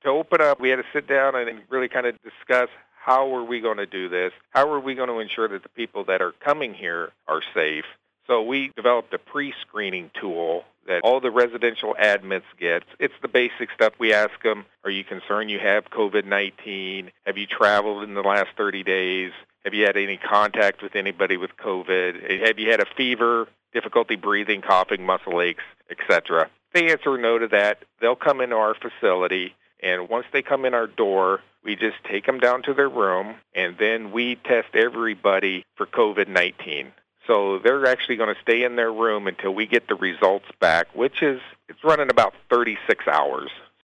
To open up, we had to sit down and really kind of discuss how are we going to do this? How are we going to ensure that the people that are coming here are safe? So we developed a pre-screening tool that all the residential admits get. It's the basic stuff. We ask them, are you concerned you have COVID-19? Have you traveled in the last 30 days? Have you had any contact with anybody with COVID? Have you had a fever, difficulty breathing, coughing, muscle aches, etc.? If they answer no to that, they'll come into our facility, and once they come in our door, we just take them down to their room, and then we test everybody for COVID-19. So they're actually going to stay in their room until we get the results back, it's running about 36 hours.